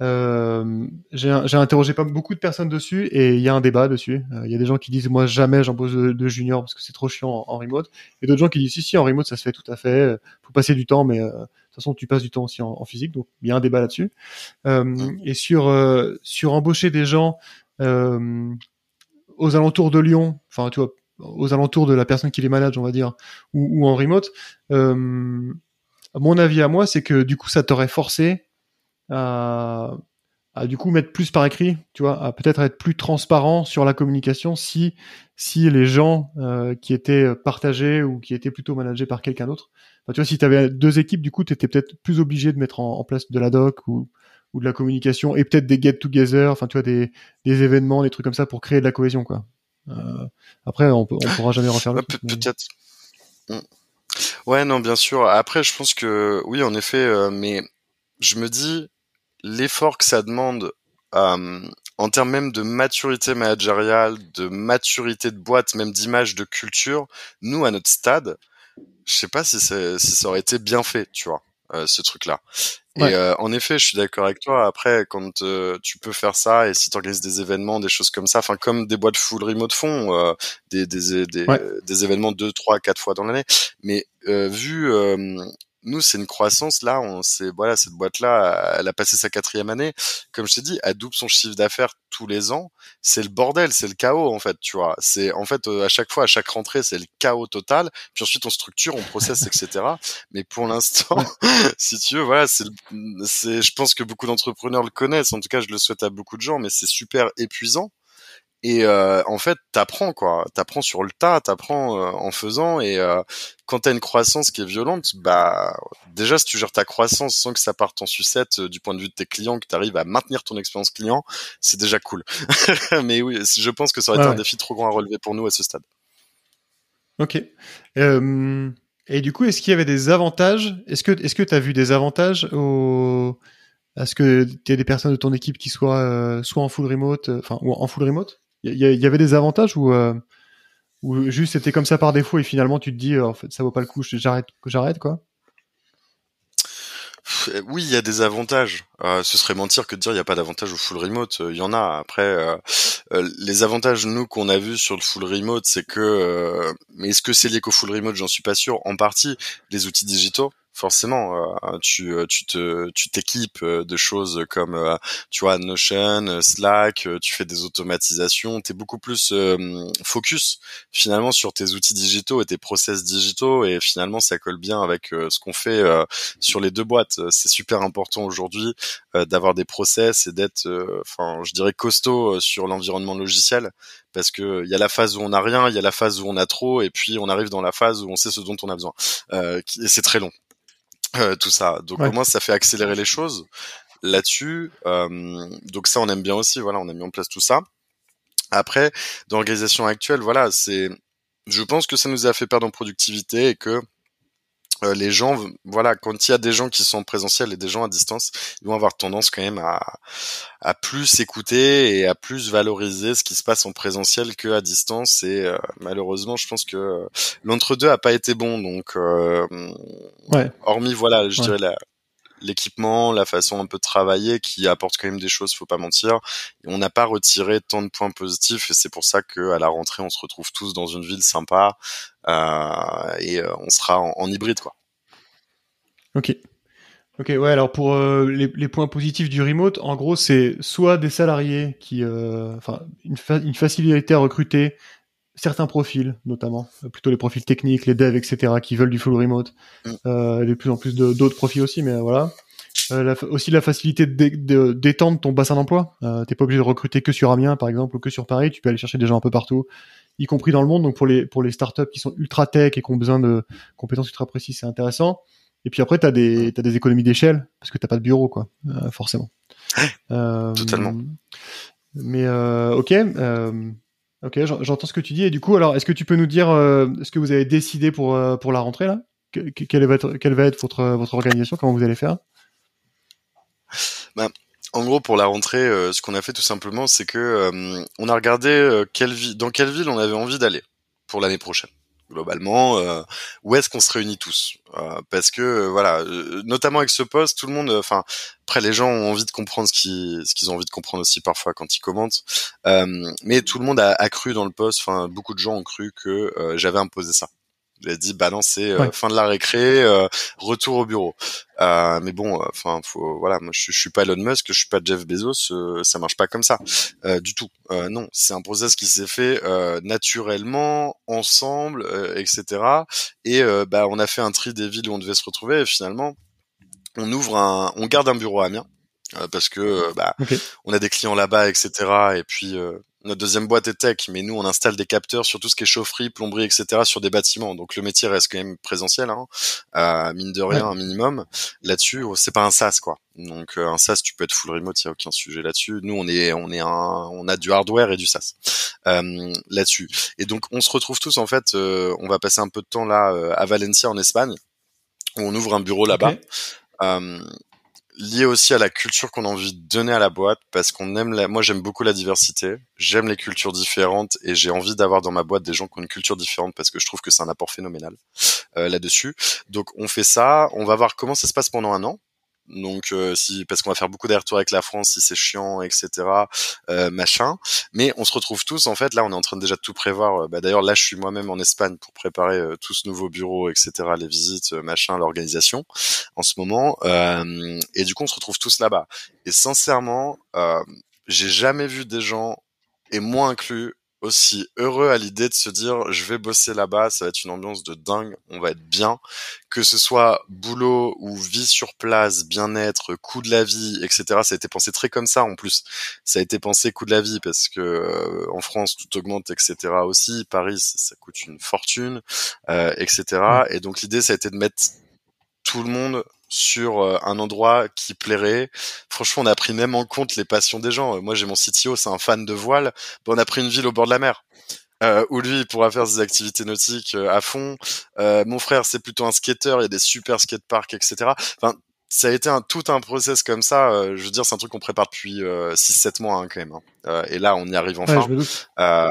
j'ai interrogé pas beaucoup de personnes dessus et il y a un débat dessus. Il y a des gens qui disent moi jamais j'embauche de juniors parce que c'est trop chiant en remote. Et d'autres gens qui disent si en remote ça se fait tout à fait. Faut passer du temps, mais de toute façon tu passes du temps aussi en physique. Donc il y a un débat là-dessus. Et sur embaucher des gens aux alentours de Lyon, enfin tu vois, aux alentours de la personne qui les manage, on va dire, ou en remote, mon avis à moi, c'est que du coup, ça t'aurait forcé à, à du coup mettre plus par écrit, tu vois, à peut-être être plus transparent sur la communication si les gens qui étaient partagés ou qui étaient plutôt managés par quelqu'un d'autre. Enfin, tu vois, si tu avais deux équipes, du coup, tu étais peut-être plus obligé de mettre en place de la doc ou de la communication et peut-être des get-together, enfin, tu vois, des événements, des trucs comme ça pour créer de la cohésion, quoi. Après, on pourra jamais refaire le Ouais, truc. peut-être. Mm. Ouais, non, bien sûr. Après, je pense que oui, en effet, mais je me dis l'effort que ça demande en termes même de maturité managériale, de maturité de boîte, même d'image, de culture. Nous, à notre stade, je sais pas si ça aurait été bien fait, tu vois, ce truc-là. Et Ouais, en effet, je suis d'accord avec toi. Après, quand tu peux faire ça et si tu organises des événements, des choses comme ça, enfin comme des boîtes full remote font, ouais, des événements 2, 3, 4 fois dans l'année. Mais vu nous, c'est une croissance là. Voilà, cette boîte-là, elle a passé sa 4e année. Comme je t'ai dit, elle double son chiffre d'affaires tous les ans. C'est le bordel, c'est le chaos en fait. Tu vois, c'est en fait à chaque fois, à chaque rentrée, c'est le chaos total. Puis ensuite, on structure, on processe, etc. Mais pour l'instant, ouais, si tu veux, voilà, je pense que beaucoup d'entrepreneurs le connaissent. En tout cas, je le souhaite à beaucoup de gens, mais c'est super épuisant. Et en fait, t'apprends quoi, t'apprends sur le tas, t'apprends en faisant. Et quand t'as une croissance qui est violente, bah déjà si tu gères ta croissance sans que ça parte en sucette du point de vue de tes clients, que t'arrives à maintenir ton expérience client, c'est déjà cool. Mais oui, je pense que ça aurait ouais, été un ouais. défi trop grand à relever pour nous à ce stade. Ok. Euh, et du coup, est-ce qu'il y avait des avantages? Est-ce que tu as vu des avantages à ce que tu aies des personnes de ton équipe qui soient soit en full remote, enfin ou en full remote? Il y avait des avantages ou juste c'était comme ça par défaut et finalement tu te dis en fait ça vaut pas le coup, j'arrête quoi. Oui, il y a des avantages. Ce serait mentir que de dire il n'y a pas d'avantage au full remote. Il y en a. Après, les avantages nous qu'on a vus sur le full remote, c'est que, mais est-ce que c'est lié qu'au full remote? J'en suis pas sûr. En partie, les outils digitaux. Forcément, tu t'équipes de choses comme, tu vois, Notion, Slack, tu fais des automatisations, t'es beaucoup plus focus finalement sur tes outils digitaux et tes process digitaux et finalement ça colle bien avec ce qu'on fait sur les deux boîtes. C'est super important aujourd'hui d'avoir des process et d'être, enfin, je dirais costaud sur l'environnement logiciel parce que il y a la phase où on a rien, il y a la phase où on a trop, et puis on arrive dans la phase où on sait ce dont on a besoin. Et c'est très long, tout ça. Donc au Ouais. moins ça fait accélérer les choses là-dessus. Donc ça on aime bien aussi. Voilà, on a mis en place tout ça. Après, dans l'organisation actuelle, voilà, je pense que ça nous a fait perdre en productivité et que les gens, voilà, quand il y a des gens qui sont en présentiel et des gens à distance, ils vont avoir tendance quand même à plus écouter et à plus valoriser ce qui se passe en présentiel que à distance. Et malheureusement, je pense que l'entre-deux a pas été bon. Donc, Ouais. hormis, voilà, je Ouais. dirais l'équipement, la façon un peu de travailler qui apporte quand même des choses, faut pas mentir. On n'a pas retiré tant de points positifs et c'est pour ça que à la rentrée, on se retrouve tous dans une ville sympa et on sera en hybride, quoi. Ok. Ok, ouais, alors pour les points positifs du remote, en gros, c'est soit des salariés qui, enfin, une facilité à recruter certains profils, notamment, plutôt les profils techniques, les devs, etc., qui veulent du full remote, Mm. de plus en plus d'autres profils aussi, mais voilà. Aussi la facilité d'étendre ton bassin d'emploi. T'es pas obligé de recruter que sur Amiens, par exemple, ou que sur Paris. Tu peux aller chercher des gens un peu partout, y compris dans le monde. Donc pour les startups qui sont ultra tech et qui ont besoin de compétences ultra précises, c'est intéressant. Et puis après, Mm. t'as des économies d'échelle parce que t'as pas de bureau, quoi, forcément. Euh, Totalement. mais ok, ok, j'entends ce que tu dis. Et du coup, alors, est-ce que tu peux nous dire, est-ce que vous avez décidé pour la rentrée là? Quelle va être votre organisation? Comment vous allez faire? Bah, en gros, pour la rentrée, ce qu'on a fait tout simplement, c'est que on a regardé dans quelle ville on avait envie d'aller pour l'année prochaine. Globalement, où est-ce qu'on se réunit tous? Parce que voilà, notamment avec ce poste, tout le monde, enfin, après les gens ont envie de comprendre ce qu'ils ont envie de comprendre aussi parfois quand ils commentent. Mais tout le monde a cru dans le poste. Enfin, beaucoup de gens ont cru que j'avais imposé ça. Il a dit bah non, c'est Ouais, fin de la récré, retour au bureau. Mais bon, enfin faut voilà, moi je suis pas Elon Musk, je suis pas Jeff Bezos, ça marche pas comme ça du tout. Non, c'est un process qui s'est fait naturellement ensemble, etc. Et bah on a fait un tri des villes où on devait se retrouver et finalement on garde un bureau à Amiens. parce que Ok. on a des clients là-bas, etc. Et puis notre deuxième boîte est tech, mais nous on installe des capteurs sur tout ce qui est chaufferie, plomberie, etc. sur des bâtiments. Donc le métier reste quand même présentiel, hein, mine de rien, Ouais. un minimum. Là-dessus, c'est pas un SaaS quoi. Donc un SaaS, tu peux être full remote, il y a aucun sujet là-dessus. Nous on a du hardware et du SaaS là-dessus. Et donc on se retrouve tous en fait. On va passer un peu de temps là à Valencia en Espagne, où on ouvre un bureau Ok. là-bas. Euh, Lié aussi à la culture qu'on a envie de donner à la boîte, parce qu'on aime moi j'aime beaucoup la diversité, j'aime les cultures différentes et j'ai envie d'avoir dans ma boîte des gens qui ont une culture différente parce que je trouve que c'est un apport phénoménal là-dessus. Donc on fait ça, on va voir comment ça se passe pendant un an. Donc si parce qu'on va faire beaucoup d'allers-retours avec la France, si c'est chiant, etc. Machin. Mais on se retrouve tous en fait. Là, on est en train déjà de tout prévoir. D'ailleurs, là, je suis moi-même en Espagne pour préparer tout ce nouveau bureau, etc. Les visites, machin, l'organisation en ce moment. Et du coup, on se retrouve tous là-bas. Et sincèrement, j'ai jamais vu des gens, et moi inclus, aussi heureux à l'idée de se dire je vais bosser là-bas, ça va être une ambiance de dingue, on va être bien, que ce soit boulot ou vie sur place, bien-être, coût de la vie, etc. Ça a été pensé très comme ça en plus. Ça a été pensé coût de la vie parce que en France tout augmente, etc. aussi. Paris ça coûte une fortune, Ouais. etc. Et donc l'idée ça a été de mettre tout le monde sur un endroit qui plairait. Franchement, on a pris même en compte les passions des gens. Moi, j'ai mon CTO, c'est un fan de voile. Bon, on a pris une ville au bord de la mer. Où lui il pourra faire ses activités nautiques à fond. Mon frère c'est plutôt un skater, il y a des super skateparks, etc. Enfin, ça a été tout un process comme ça. Je veux dire, c'est un truc qu'on prépare depuis 6-7 mois hein, quand même. Hein. Et là, on y arrive Ouais, enfin. je me doute. Euh,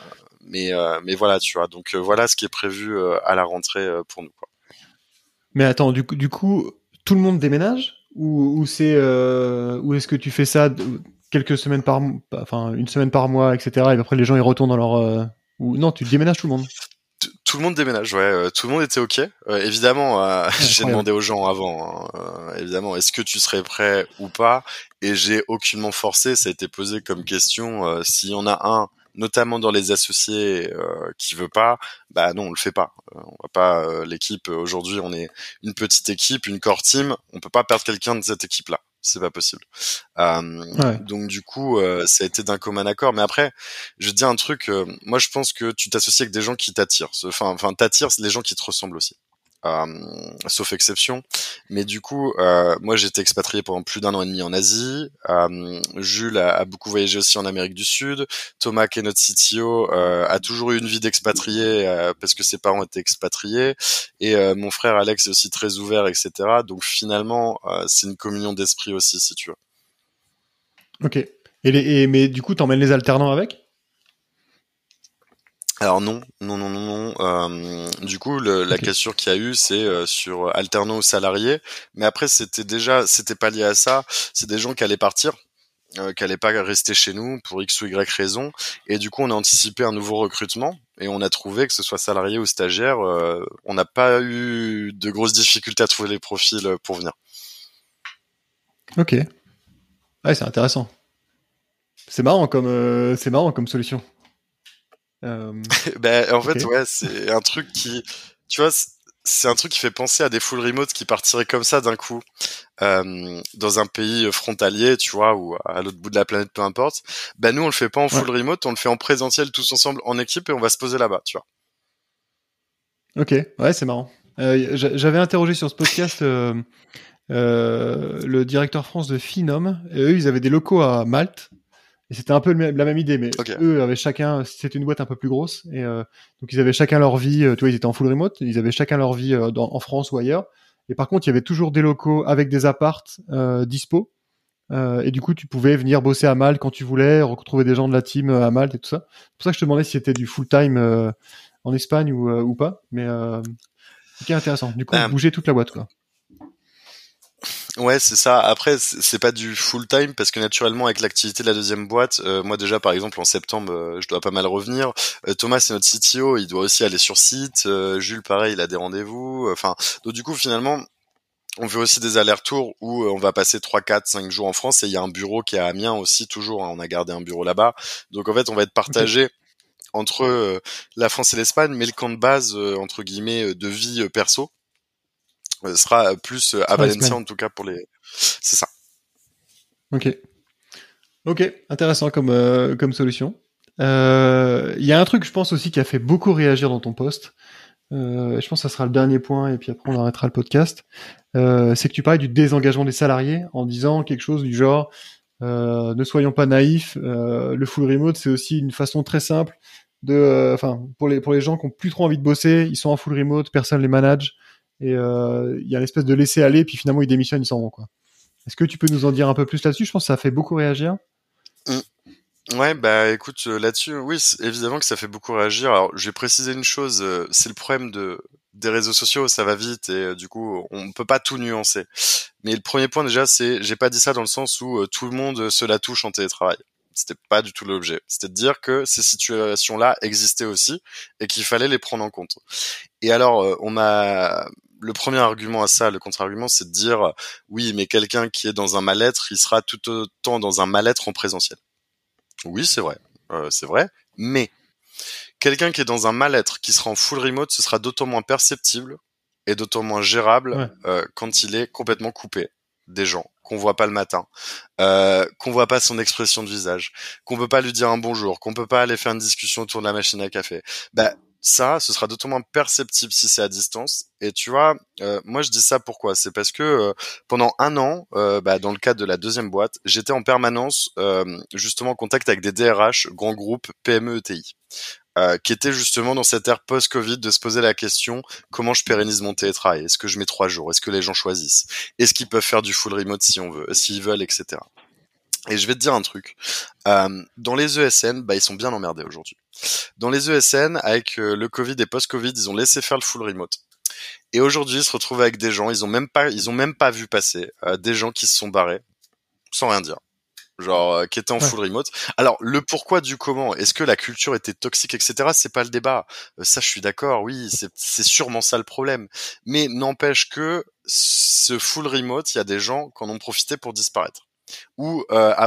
mais voilà, tu vois. Donc voilà ce qui est prévu à la rentrée pour nous. Quoi. Mais attends, du coup, tout le monde déménage ou c'est ou est-ce que tu fais ça quelques semaines enfin une semaine par mois, etc. Et après les gens ils retournent dans leur ou non, tu déménages tout le monde. Tout le monde déménage, ouais. Tout le monde était ok. Évidemment, Ouais, j'ai incroyable. demandé aux gens avant, hein, évidemment, est-ce que tu serais prêt ou pas? Et j'ai aucunement forcé. Ça a été posé comme question. S'il y en a un, notamment dans les associés, qui veut pas, bah non, on le fait pas. On va pas. L'équipe aujourd'hui, on est une petite équipe, une core team. On peut pas perdre quelqu'un de cette équipe-là. C'est pas possible. Ouais. Donc du coup, ça a été d'un commun accord. Mais après, je vais te dire un truc. Moi, je pense que tu t'associes avec des gens qui t'attirent. Enfin, t'attirent les gens qui te ressemblent aussi. Euh, Sauf exception. Mais du coup, moi, j'ai été expatrié pendant plus d'un an et demi en Asie. Jules a beaucoup voyagé aussi en Amérique du Sud. Thomas, qui est notre CTO, a toujours eu une vie d'expatrié parce que ses parents étaient expatriés. Et mon frère Alex est aussi très ouvert, etc. Donc finalement, c'est une communion d'esprit aussi, si tu veux. Ok. Mais du coup t'emmènes les alternants avec? Alors non, non, non, non, non. Du coup, la Ok. cassure qu'il y a eu, c'est sur alternant ou salarié. Mais après, c'était pas lié à ça. C'est des gens qui allaient partir, qui allaient pas rester chez nous pour X ou Y raison. Et du coup, on a anticipé un nouveau recrutement et on a trouvé que ce soit salarié ou stagiaire, on n'a pas eu de grosses difficultés à trouver les profils pour venir. Ok. Ouais, c'est intéressant. C'est marrant comme solution. Ben, en Ok. fait, ouais, c'est un truc qui, tu vois, c'est un truc qui fait penser à des full remote qui partiraient comme ça d'un coup. Dans un pays frontalier, tu vois, ou à l'autre bout de la planète, peu importe. Ben nous, on le fait pas en Ouais. full remote, on le fait en présentiel tous ensemble en équipe et on va se poser là-bas, tu vois. Ok. Ouais, c'est marrant. J'avais interrogé sur ce podcast le directeur France de Finom. Et eux, ils avaient des locaux à Malte. Et c'était un peu la même idée, mais Ok. eux avaient chacun, c'était une boîte un peu plus grosse, et donc ils avaient chacun leur vie. Tu vois, ils étaient en full remote, ils avaient chacun leur vie en France ou ailleurs. Et par contre, il y avait toujours des locaux avec des appartes dispo. Et du coup, tu pouvais venir bosser à Malte quand tu voulais, retrouver des gens de la team à Malte et tout ça. C'est pour ça que je te demandais si c'était du full time en Espagne ou pas. Mais ok, intéressant. Du coup, vous Euh, bougez toute la boîte, quoi. ouais, c'est ça. Après, c'est pas du full time parce que naturellement, avec l'activité de la deuxième boîte, moi déjà, par exemple, en septembre, je dois pas mal revenir. Thomas, c'est notre CTO, il doit aussi aller sur site. Jules, pareil, il a des rendez-vous. Enfin, donc du coup, finalement, on fait aussi des allers-retours où on va passer 3, 4, 5 jours en France et il y a un bureau qui est à Amiens aussi toujours, hein, on a gardé un bureau là-bas. Donc en fait, on va être Ok. partagé entre la France et l'Espagne, mais le camp de base, entre guillemets, de vie perso, sera plus à Ce sera Valencia l'Espagne. en tout cas pour les... C'est ça. Ok. Ok, intéressant comme solution. Il y a un truc, je pense aussi, qui a fait beaucoup réagir dans ton post. Je pense que ça sera le dernier point, et puis après on arrêtera le podcast. C'est que tu parlais du désengagement des salariés en disant quelque chose du genre ne soyons pas naïfs, le full remote c'est aussi une façon très simple de, enfin pour les gens qui ont plus trop envie de bosser, ils sont en full remote, personne les manage, et il y a l'espèce de laisser aller, puis finalement ils démissionnent, ils s'en vont quoi. Est-ce que tu peux nous en dire un peu plus là-dessus? Je pense que ça a fait beaucoup réagir. Ouais, bah écoute, là-dessus, oui, évidemment que ça fait beaucoup réagir. Alors, je vais préciser une chose, c'est le problème des réseaux sociaux, ça va vite et du coup, on peut pas tout nuancer. Mais le premier point déjà, c'est, j'ai pas dit ça dans le sens où tout le monde se la touche en télétravail. C'était pas du tout l'objet. C'était de dire que ces situations-là existaient aussi et qu'il fallait les prendre en compte. Et alors, le premier argument à ça, le contre-argument, c'est de dire, oui, mais quelqu'un qui est dans un mal-être, il sera tout autant dans un mal-être en présentiel. Oui, c'est vrai, mais quelqu'un qui est dans un mal-être, qui sera en full remote, ce sera d'autant moins perceptible et d'autant moins gérable Ouais. quand il est complètement coupé des gens, qu'on voit pas le matin, qu'on voit pas son expression de visage, qu'on peut pas lui dire un bonjour, qu'on peut pas aller faire une discussion autour de la machine à café. Bah ça, ce sera d'autant moins perceptible si c'est à distance. Et tu vois, moi je dis ça pourquoi? C'est parce que pendant un an, dans le cadre de la deuxième boîte, j'étais en permanence justement en contact avec des DRH, grands groupes, PME, ETI. Qui était justement dans cette ère post-Covid de se poser la question comment je pérennise mon télétravail? Est-ce que je mets 3 jours? Est-ce que les gens choisissent? Est-ce qu'ils peuvent faire du full remote si on veut, s'ils veulent, etc. Et je vais te dire un truc. Dans les ESN, ils sont bien emmerdés aujourd'hui. Dans les ESN, avec le Covid et post-Covid, ils ont laissé faire le full remote. Et aujourd'hui, ils se retrouvent avec des gens, ils ont même pas vu passer des gens qui se sont barrés sans rien dire. Genre qui était en Ouais. full remote. Alors le pourquoi du comment, est-ce que la culture était toxique, etc. C'est pas le débat. Ça, je suis d'accord. Oui, c'est sûrement ça le problème. Mais n'empêche que ce full remote, il y a des gens qui en ont profité pour disparaître ou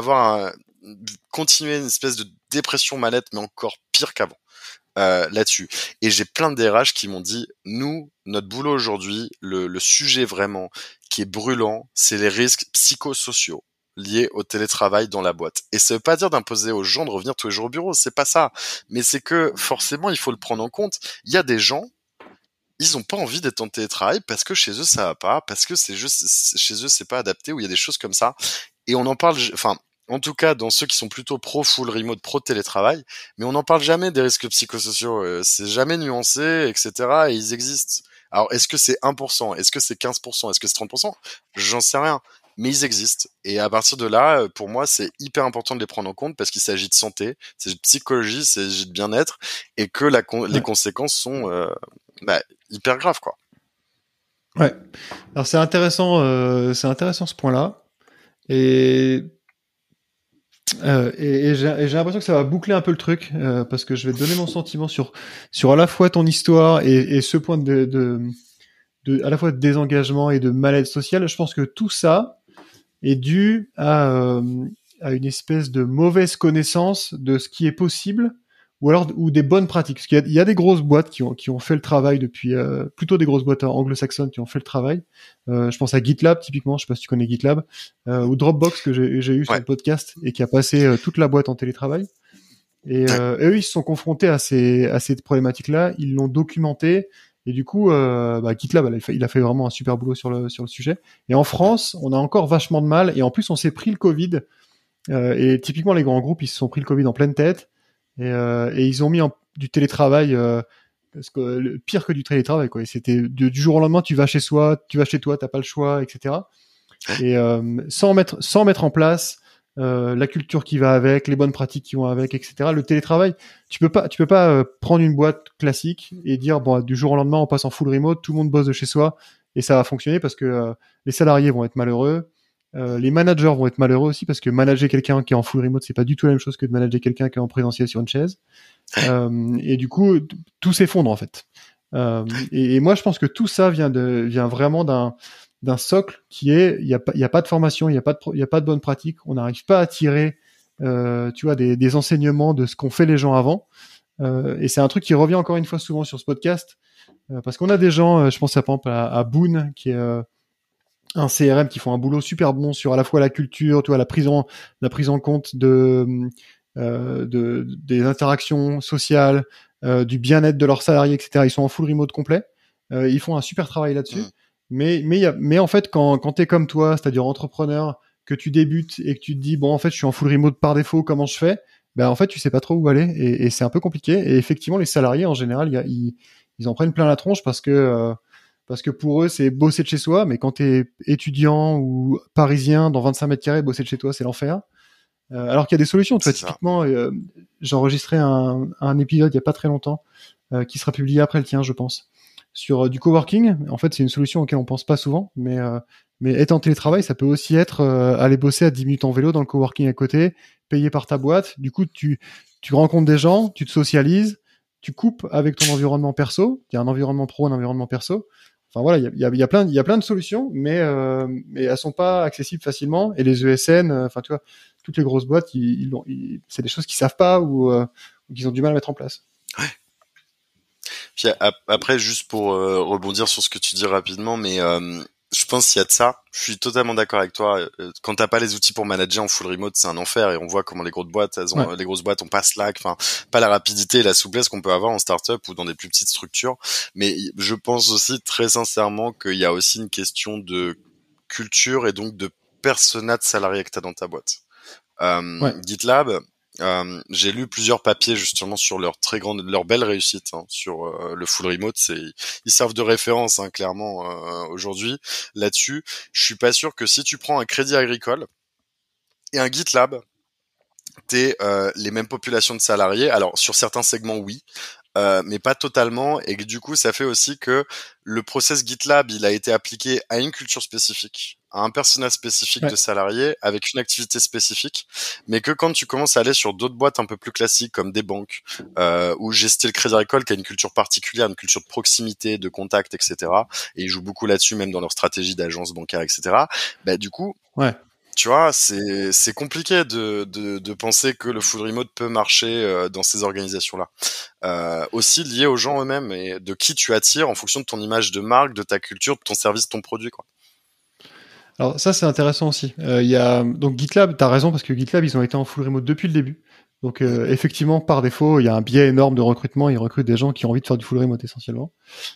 continuer une espèce de dépression mal-être, mais encore pire qu'avant. Là-dessus. Et j'ai plein de DRH qui m'ont dit, nous, notre boulot aujourd'hui, le sujet vraiment qui est brûlant, c'est les risques psychosociaux liés au télétravail dans la boîte. Et ça veut pas dire d'imposer aux gens de revenir tous les jours au bureau, c'est pas ça. Mais c'est que forcément, il faut le prendre en compte. Il y a des gens, ils ont pas envie d'être en télétravail parce que chez eux ça va pas, parce que c'est juste chez eux c'est pas adapté, ou il y a des choses comme ça. Et on en parle, enfin, en tout cas dans ceux qui sont plutôt pro full remote, pro télétravail, mais on n'en parle jamais des risques psychosociaux, c'est jamais nuancé, etc. Et ils existent. Alors est-ce que c'est 1%, est-ce que c'est 15%, est-ce que c'est 30%? J'en sais rien. Mais ils existent. Et à partir de là, pour moi, c'est hyper important de les prendre en compte parce qu'il s'agit de santé, il s'agit de psychologie, il s'agit de bien-être, et que les Ouais. conséquences sont hyper graves, quoi. Ouais. Alors c'est intéressant ce point-là. Et j'ai l'impression que ça va boucler un peu le truc parce que je vais te donner mon sentiment sur à la fois ton histoire et ce point de à la fois de désengagement et de mal-être social. Je pense que tout ça est dû à une espèce de mauvaise connaissance de ce qui est possible ou alors ou des bonnes pratiques. Parce qu'il y a des grosses boîtes qui ont fait le travail depuis plutôt des grosses boîtes anglo-saxonnes qui ont fait le travail. Je pense à GitLab typiquement, je sais pas si tu connais GitLab, ou Dropbox que j'ai eu sur Ouais. le podcast et qui a passé toute la boîte en télétravail. Et eux, ils se sont confrontés à ces problématiques-là, ils l'ont documenté, et du coup, GitLab, il a fait vraiment un super boulot sur le sujet. Et en France, on a encore vachement de mal, et en plus, on s'est pris le Covid, et typiquement, les grands groupes, ils se sont pris le Covid en pleine tête, et ils ont mis du télétravail, pire que du télétravail, quoi. Et c'était du jour au lendemain, tu vas chez toi, t'as pas le choix, etc. Et sans mettre en place la culture qui va avec, les bonnes pratiques qui vont avec, etc. Le télétravail, tu peux pas prendre une boîte classique et dire bon du jour au lendemain on passe en full remote, tout le monde bosse de chez soi et ça va fonctionner parce que les salariés vont être malheureux, les managers vont être malheureux aussi parce que manager quelqu'un qui est en full remote c'est pas du tout la même chose que de manager quelqu'un qui est en présentiel sur une chaise. Et du coup tout s'effondre en fait. Et moi je pense que tout ça vient vraiment d'un socle qui est il y a pas de formation, il y a pas de bonne pratique, on n'arrive pas à tirer tu vois des enseignements de ce qu'ont fait les gens avant, et c'est un truc qui revient encore une fois souvent sur ce podcast, parce qu'on a des gens, je pense à par exemple à Boone un CRM qui font un boulot super bon sur à la fois la culture, tu vois, la prise en compte des interactions sociales, du bien-être de leurs salariés, etc. Ils sont en full remote complet. Ils font un super travail là-dessus. Mm. Mais en fait, quand t'es comme toi, c'est-à-dire entrepreneur, que tu débutes et que tu te dis, bon, en fait, je suis en full remote par défaut, comment je fais? Ben, en fait, tu sais pas trop où aller et c'est un peu compliqué. Et effectivement, les salariés, en général, ils en prennent plein la tronche parce que pour eux, c'est bosser de chez soi, mais quand t'es étudiant ou parisien dans 25 mètres carrés, bosser de chez toi, c'est l'enfer. Alors qu'il y a des solutions, tu vois, C'est ça. typiquement, j'ai enregistré un épisode il y a pas très longtemps, qui sera publié après le tien, je pense, sur du coworking. En fait, c'est une solution auquel on pense pas souvent, mais être en télétravail, ça peut aussi être aller bosser à 10 minutes en vélo dans le coworking à côté, payé par ta boîte. Du coup, tu rencontres des gens, tu te socialises, tu coupes avec ton environnement perso. Il y a un environnement pro, un environnement perso. Enfin voilà, il y a plein de solutions, mais elles sont pas accessibles facilement. Et les ESN, enfin tu vois, toutes les grosses boîtes, c'est des choses qu'ils savent pas ou qu'ils ont du mal à mettre en place. Puis après, juste pour rebondir sur ce que tu dis rapidement, mais je pense qu'il y a de ça. Je suis totalement d'accord avec toi. Quand t'as pas les outils pour manager en full remote, c'est un enfer et on voit comment les grosses boîtes, Ouais. les grosses boîtes ont pas Slack, enfin pas la rapidité et la souplesse qu'on peut avoir en startup ou dans des plus petites structures. Mais je pense aussi très sincèrement qu'il y a aussi une question de culture et donc de persona de salarié que t'as dans ta boîte. Ouais. GitLab, j'ai lu plusieurs papiers justement sur leur belle réussite sur le full remote. Ils servent de référence clairement aujourd'hui là-dessus. Je suis pas sûr que si tu prends un Crédit Agricole et un GitLab, t'aies les mêmes populations de salariés. Alors sur certains segments, oui. Mais pas totalement, et que du coup ça fait aussi que le process GitLab il a été appliqué à une culture spécifique, à un personnage spécifique de Ouais. salariés avec une activité spécifique, mais que quand tu commences à aller sur d'autres boîtes un peu plus classiques comme des banques ou Gestel le Crédit Agricole qui a une culture particulière, une culture de proximité, de contact, etc. Et ils jouent beaucoup là-dessus même dans leur stratégie d'agence bancaire, etc. Bah du coup Ouais. tu vois, c'est compliqué de penser que le full remote peut marcher dans ces organisations-là. Aussi lié aux gens eux-mêmes et de qui tu attires en fonction de ton image de marque, de ta culture, de ton service, de ton produit, quoi. Alors ça c'est intéressant aussi. Il y a donc GitLab, t'as raison parce que GitLab ils ont été en full remote depuis le début. Donc Mm. effectivement par défaut il y a un biais énorme de recrutement. Ils recrutent des gens qui ont envie de faire du full remote essentiellement.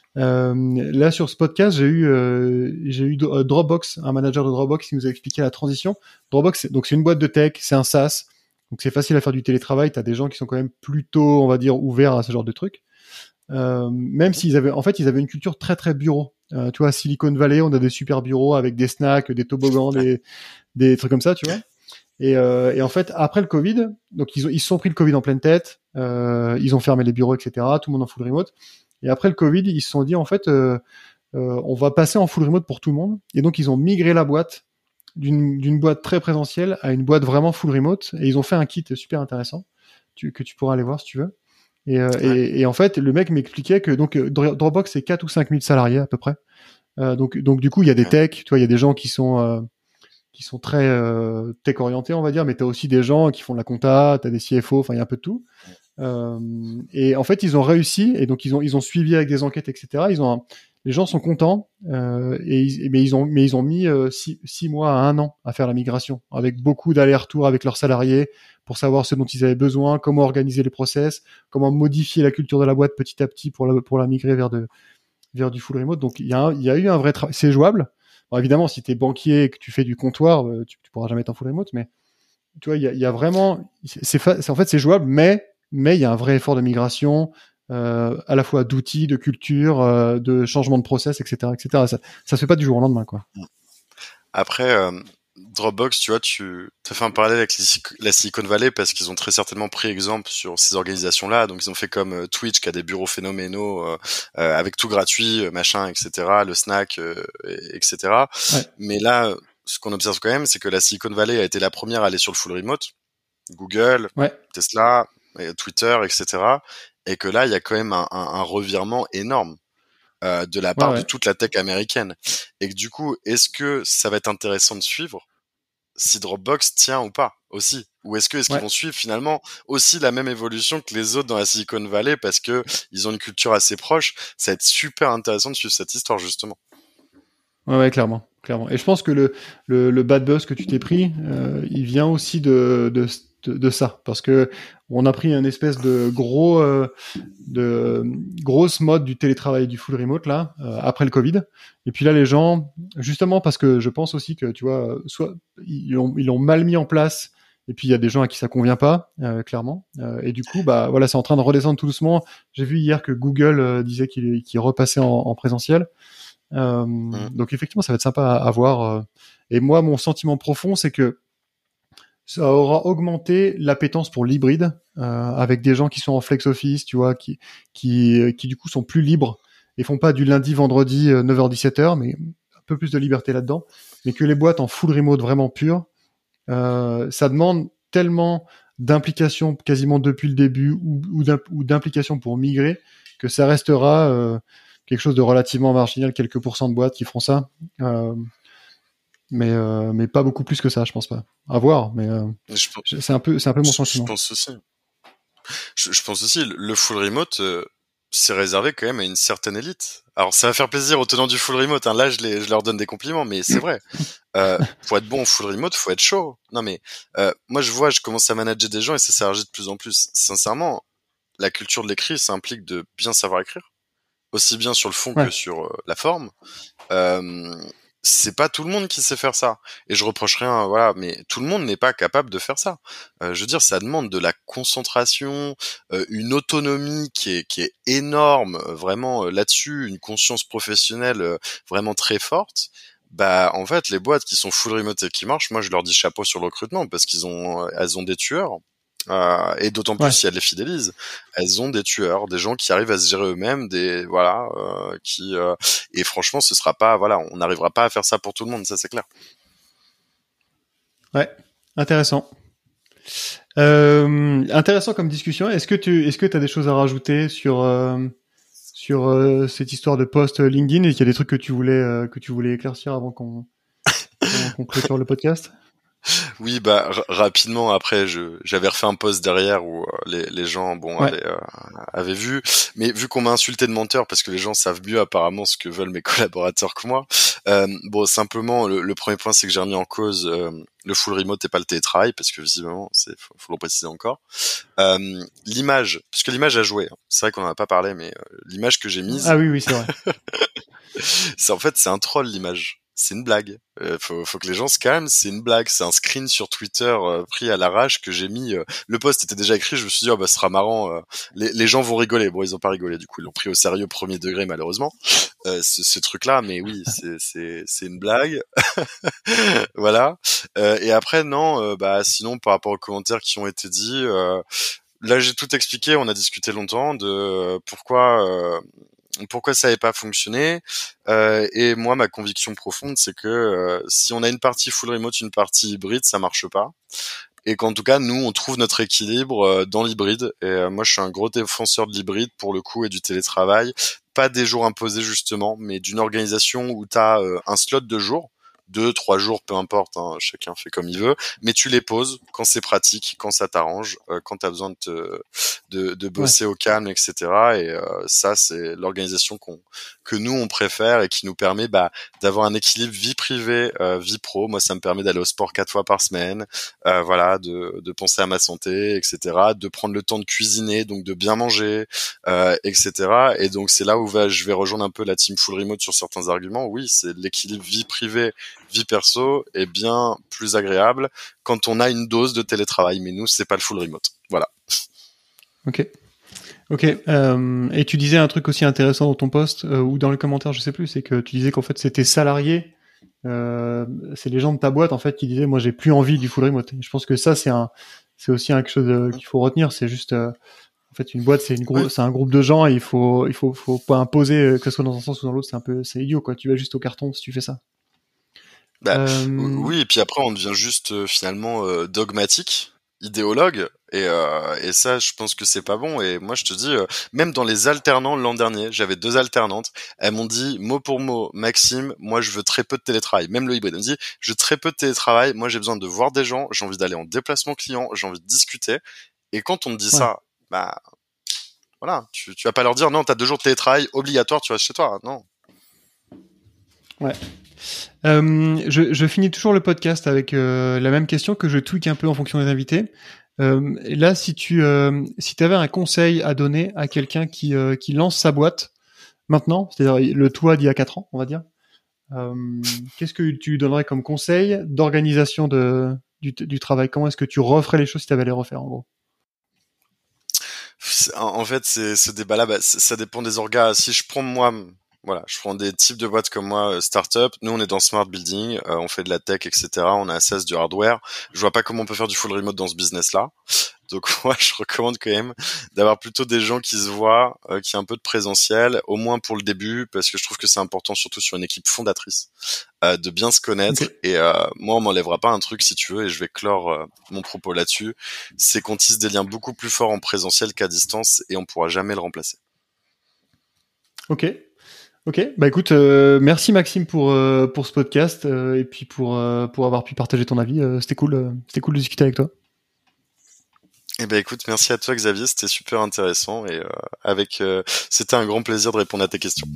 Là sur ce podcast j'ai eu Dropbox, un manager de Dropbox qui nous a expliqué la transition. Dropbox donc c'est une boîte de tech, c'est un SaaS, donc c'est facile à faire du télétravail. T'as des gens qui sont quand même plutôt on va dire ouverts à ce genre de trucs. Même Mhm. s'ils avaient, en fait, ils avaient une culture très très bureau. Tu vois, à Silicon Valley, on a des super bureaux avec des snacks, des toboggans, Ouais. des trucs comme ça, tu vois. Et en fait, après le Covid, donc ils se sont pris le Covid en pleine tête, ils ont fermé les bureaux, etc. Tout le monde en full remote. Et après le Covid, ils se sont dit en fait, on va passer en full remote pour tout le monde. Et donc ils ont migré la boîte d'une boîte très présentielle à une boîte vraiment full remote. Et ils ont fait un kit super intéressant que tu pourras aller voir si tu veux. Ouais. Et en fait, le mec m'expliquait que donc Dropbox c'est 4 ou 5 000 salariés à peu près. Donc du coup, il y a des Ouais. techs, tu vois, il y a des gens qui sont très tech orientés, on va dire, mais t'as aussi des gens qui font de la compta, t'as des CFO, enfin il y a un peu de tout. Euh, et en fait, ils ont réussi et donc ils ont suivi avec des enquêtes, etc. Les gens sont contents mais ils ont mis 6 mois à 1 an à faire la migration avec beaucoup d'allers-retours avec leurs salariés pour savoir ce dont ils avaient besoin, comment organiser les process, comment modifier la culture de la boîte petit à petit pour la migrer vers du full remote. Donc il y a eu un vrai travail. C'est jouable. Bon, évidemment, si tu es banquier et que tu fais du comptoir, tu pourras jamais être en full remote, mais tu vois, il y a vraiment, en fait, c'est jouable, mais il y a un vrai effort de migration, à la fois d'outils, de culture, de changement de process, etc., etc. Ça se fait pas du jour au lendemain, quoi. Après, Dropbox, tu vois, tu as fait un parallèle avec la Silicon Valley parce qu'ils ont très certainement pris exemple sur ces organisations-là. Donc, ils ont fait comme Twitch qui a des bureaux phénoménaux avec tout gratuit, machin, etc., le snack, etc. Ouais, Mais là, ce qu'on observe quand même, c'est que la Silicon Valley a été la première à aller sur le full remote. Google, ouais, Tesla, Twitter, etc. Et que là, il y a quand même un revirement énorme de la ouais, part de ouais, toute la tech américaine. Et que du coup, est-ce que ça va être intéressant de suivre si Dropbox tient ou pas aussi? Ou est-ce qu'ils ouais, vont suivre finalement aussi la même évolution que les autres dans la Silicon Valley parce que ils ont une culture assez proche? Ça va être super intéressant de suivre cette histoire justement. ouais, ouais, clairement. clairement. Et je pense que le bad buzz que tu t'es pris, il vient aussi de ça, parce que on a pris un espèce de grosse mode du télétravail, du full remote là, après le Covid. Et puis là, les gens, justement parce que je pense aussi que tu vois, soit ils l'ont mal mis en place. Et puis il y a des gens à qui ça convient pas, clairement. Et du coup, bah voilà, c'est en train de redescendre tout doucement. J'ai vu hier que Google disait qu'il repassait en présentiel. Mm. Donc effectivement, ça va être sympa à voir. Et moi, mon sentiment profond, c'est que ça aura augmenté l'appétence pour l'hybride, avec des gens qui sont en flex office, tu vois, qui du coup sont plus libres et font pas du lundi, vendredi, 9h-17h, mais un peu plus de liberté là-dedans. Mais que les boîtes en full remote vraiment pure, ça demande tellement d'implication quasiment depuis le début ou d'implication pour migrer que ça restera quelque chose de relativement marginal, quelques pourcents de boîtes qui feront ça. Mais pas beaucoup plus que ça, je pense pas. À voir, mais Je, pen- c'est un peu mon je sentiment. pense aussi. Je pense aussi, le full remote, c'est réservé quand même à une certaine élite. Alors, ça va faire plaisir aux tenants du full remote. Hein. Là, je leur donne des compliments, mais c'est vrai. Pour être bon au full remote, faut être chaud. Non, mais moi, je commence à manager des gens et ça s'élargit de plus en plus. Sincèrement, la culture de l'écrit, ça implique de bien savoir écrire, aussi bien sur le fond que Ouais, sur la forme. Euh, c'est pas tout le monde qui sait faire ça. Et je reproche rien, voilà, mais tout le monde n'est pas capable de faire ça. Je veux dire, ça demande de la concentration, une autonomie qui est énorme, vraiment là-dessus, une conscience professionnelle vraiment très forte. Bah, en fait, les boîtes qui sont full remote et qui marchent, moi, je leur dis chapeau sur le recrutement parce elles ont des tueurs. Et d'autant plus ouais, si elles les fidélisent, elles ont des tueurs, des gens qui arrivent à se gérer eux-mêmes, voilà, et franchement, ce sera pas, voilà, on n'arrivera pas à faire ça pour tout le monde, ça c'est clair. ouais. Intéressant. Intéressant comme discussion. Est-ce que t'as des choses à rajouter sur cette histoire de post LinkedIn? Et qu'il y a des trucs que tu voulais éclaircir avant qu'on clôture le podcast? Oui, bah rapidement après, j'avais refait un post derrière où les gens, bon, Ouais, avaient vu, mais vu qu'on m'a insulté de menteur parce que les gens savent mieux apparemment ce que veulent mes collaborateurs que moi. Bon, simplement, le premier point, c'est que j'ai remis en cause le full remote et pas le télétravail parce que visiblement, faut le préciser encore. L'image, puisque l'image a joué. Hein. C'est vrai qu'on en a pas parlé, mais l'image que j'ai ah mise, oui, oui, c'est vrai. c'est en fait c'est un troll l'image. C'est une blague. Faut que les gens se calment. C'est une blague. C'est un screen sur Twitter pris à l'arrache que j'ai mis. Le post était déjà écrit. Je me suis dit oh, bah ce sera marrant. Les gens vont rigoler. Bon ils ont pas rigolé du coup. Ils l'ont pris au sérieux premier degré malheureusement. Ce truc-là. Mais oui c'est une blague. Voilà. Et après non. Bah sinon par rapport aux commentaires qui ont été dits. Là, j'ai tout expliqué. On a discuté longtemps de pourquoi ça n'avait pas fonctionné. Et moi, ma conviction profonde, c'est que si on a une partie full remote, une partie hybride, ça marche pas. Et qu'en tout cas, nous, on trouve notre équilibre dans l'hybride. Et moi, je suis un gros défenseur de l'hybride pour le coup et du télétravail. Pas des jours imposés justement, mais d'une organisation où tu as un slot de jours. 2, 3 jours, peu importe, hein, chacun fait comme il veut, mais tu les poses quand c'est pratique, quand ça t'arrange, quand tu as besoin de Ouais, bosser au calme, etc. Et ça, c'est l'organisation que nous, on préfère et qui nous permet d'avoir un équilibre vie privée, vie pro. Moi, ça me permet d'aller au sport 4 fois par semaine, voilà, de penser à ma santé, etc., de prendre le temps de cuisiner, donc de bien manger, etc. Et donc c'est là où je vais rejoindre un peu la team full remote sur certains arguments. Oui, c'est l'équilibre vie privée, vie perso est bien plus agréable quand on a une dose de télétravail. Mais nous, c'est pas le full remote. Voilà. ok. Ok. Et tu disais un truc aussi intéressant dans ton post ou dans les commentaires, je sais plus, c'est que tu disais qu'en fait c'était salarié. C'est les gens de ta boîte en fait qui disaient moi j'ai plus envie du full remote. Et je pense que ça c'est aussi quelque chose qu'il faut retenir. C'est juste en fait une boîte Oui. c'est un groupe de gens et faut pas imposer que ce soit dans un sens ou dans l'autre. C'est idiot quoi. Tu vas juste au carton si tu fais ça. Bah, Euh, oui, et puis après, on devient juste finalement dogmatique, idéologue, et ça, je pense que c'est pas bon. Et moi, je te dis, même dans les alternants l'an dernier, j'avais 2 alternantes, elles m'ont dit mot pour mot, Maxime, moi, je veux très peu de télétravail. Même le hybride, elle me dit, je veux très peu de télétravail. Moi, j'ai besoin de voir des gens, j'ai envie d'aller en déplacement client, j'ai envie de discuter. Et quand on te dit ouais. ça, bah voilà, tu vas pas leur dire non, t'as 2 jours de télétravail obligatoire, tu vas chez toi. Non. Ouais. Je finis toujours le podcast avec la même question que je tweak un peu en fonction des invités. Là, si tu avais un conseil à donner à quelqu'un qui lance sa boîte maintenant, c'est-à-dire le toi d'il y a 4 ans, on va dire, qu'est-ce que tu lui donnerais comme conseil d'organisation du travail? Comment est-ce que tu referais les choses si tu avais à les refaire, en gros? En fait, ce débat-là, ça dépend des orgas. Si je prends moi, voilà, je prends des types de boîtes comme moi, startup. Nous, on est dans smart building, on fait de la tech, etc. On a access du hardware. Je vois pas comment on peut faire du full remote dans ce business-là. Donc moi, je recommande quand même d'avoir plutôt des gens qui se voient, qui ont un peu de présentiel, au moins pour le début, parce que je trouve que c'est important, surtout sur une équipe fondatrice, de bien se connaître. Okay. Et moi, on m'enlèvera pas un truc, si tu veux, et je vais clore mon propos là-dessus, c'est qu'on tisse des liens beaucoup plus forts en présentiel qu'à distance, et on pourra jamais le remplacer. Ok. Bah écoute, merci Maxime pour ce podcast et puis pour avoir pu partager ton avis. C'était cool de discuter avec toi. Eh ben écoute, merci à toi Xavier, c'était super intéressant et c'était un grand plaisir de répondre à tes questions.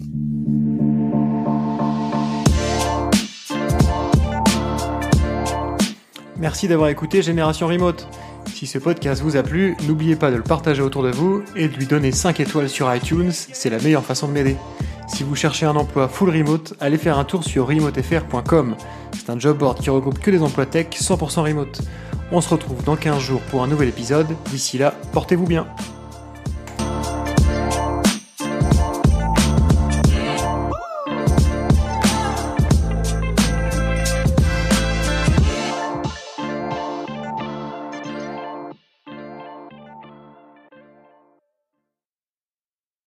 Merci d'avoir écouté Génération Remote. Si ce podcast vous a plu, n'oubliez pas de le partager autour de vous et de lui donner 5 étoiles sur iTunes, c'est la meilleure façon de m'aider. Si vous cherchez un emploi full remote, allez faire un tour sur remotefr.com. C'est un job board qui regroupe que des emplois tech 100% remote. On se retrouve dans 15 jours pour un nouvel épisode. D'ici là, portez-vous bien.